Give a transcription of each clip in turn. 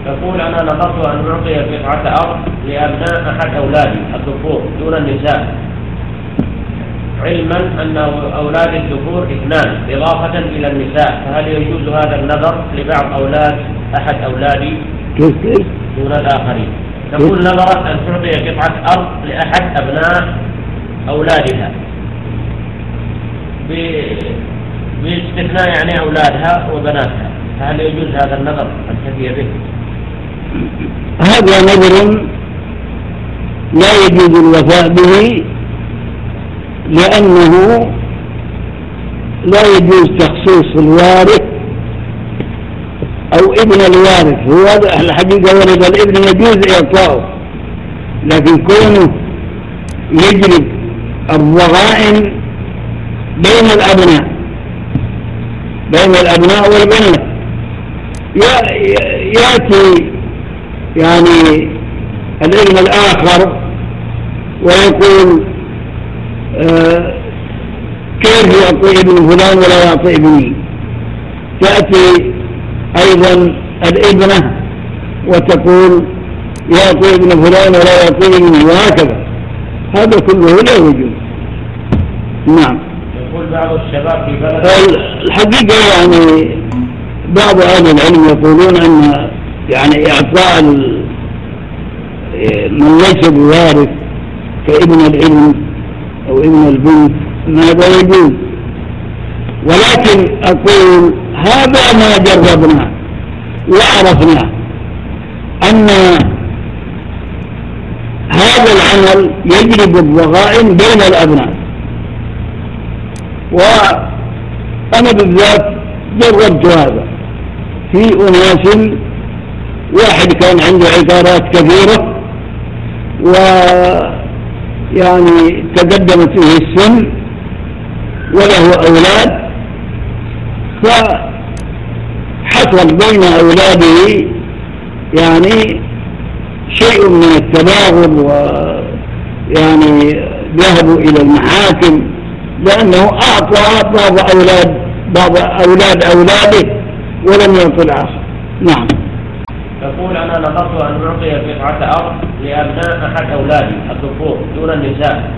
يقول أنا نظرت أن أعطي قطعة أرض لأبناء أحد أولادي الذكور دون النساء، علما أن أولاد الذكور 2 إضافة إلى النساء، فهل يجوز هذا النظر لبعض أولاد أحد أولادي دون الآخرين؟ تقول نظرت أن تعطي قطعة أرض لأحد أبناء أولادها باستثناء يعني أولادها وبناتها، فهل يجوز هذا النظر أن تفي به؟ هذا نظر لا يجوز الوفاء به، لأنه لا يجوز تخصيص الوارث أو ابن الوارث. هو الحقيقة ولد الابن يجوز إعطاؤه، لكن كونه يجلب الضغائن بين الأبناء والبنات، يأتي يعني الابن الآخر ويقول كيف يعطي ابن فلان ولا يعطي ابني؟ تأتي أيضا الابنة وتقول يعطي ابن فلان ولا يعطي ابني، وهكذا. هذا كله لا يوجد. نعم. يقول بعض الشباب في بلد الحقيقة يعني بعض أهل العلم يقولون أن يعني إعطاء من ليس بوارث كابن الابن أو ابن البنت ماذا يجوز، ولكن أقول هذا ما جربنا وعرفنا أن هذا العمل يجلب الضغائن بين الأبناء، وأنا بالذات جربت هذا في أناس. واحد كان عنده عقارات كثيرة ويعني تقدمت فيه السن وله أولاد، فحصل بين أولاده يعني شيء من التباغض، ويعني ذهبوا إلى المحاكم لأنه أعطى بعض أولاد أولاده ولم يعطي الآخر. نعم. يقول أنا نظرت أن أعطي قطعة أرض لأبناء أحد أولادي الذكور دون النساء،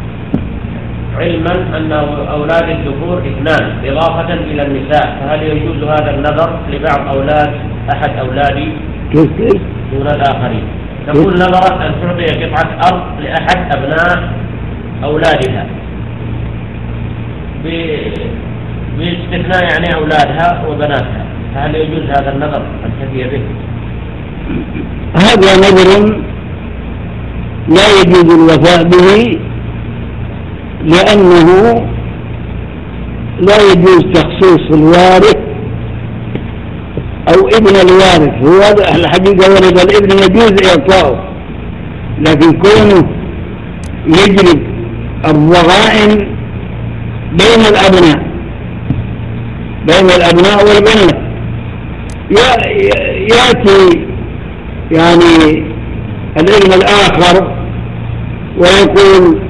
علما أن أولاد الذكور 2 إضافة إلى النساء، فهل يجوز هذا النظر لبعض أولاد أحد أولادي دون الآخرين؟ تقول نظرت أن تعطي قطعة أرض لأحد أبناء أولادها باستثناء يعني أولادها وبناتها، فهل يجوز هذا النظر أن تفي به؟ هذا نظر لا يجوز الوفاء به، لأنه لا يجوز تخصيص الوارث أو ابن الوارث. هو الحقيقة ولد الابن يجوز إعطاؤه، لكن كونه يجلب الضغائن بين الأبناء والبنات، يأتي يعني الابن الآخر ويقول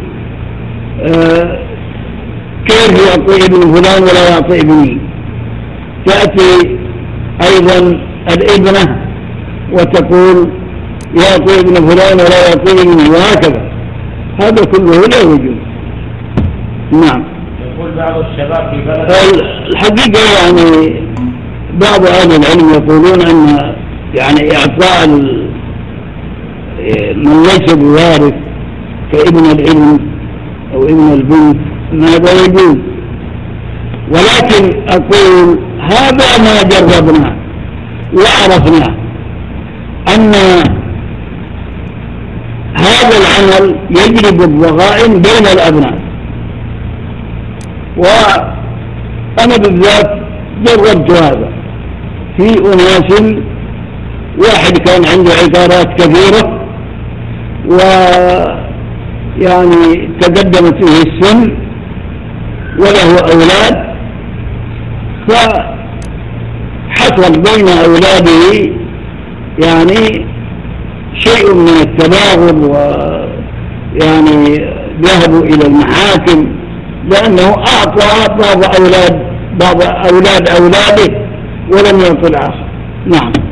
كيف يعطي ابن فلان ولا يعطي ابني؟ تأتي أيضا الابنة وتقول يعطي ابن فلان ولا يعطي ابني، وهكذا. هذا كله لا يوجد. نعم. يقول بعض الشباب في بلد الحقيقة يعني بعض أهل العلم يقولون أن يعني إعطاء من ليس بوارث كابن الابن أو ابن البنت ماذا يجوز، ولكن أقول هذا ما جربنا وعرفنا أن هذا العمل يجلب الضغائن بين الأبناء، وأنا بالذات جربت هذا في أناس. واحد كان عنده عقارات كثيرة ويعني تقدمت فيه السن وله أولاد، فحصل بين أولاده يعني شيء من التباغض، ويعني ذهبوا إلى المحاكم لأنه أعطى بعض أولاد أولاده ولم يعطي الآخر. نعم.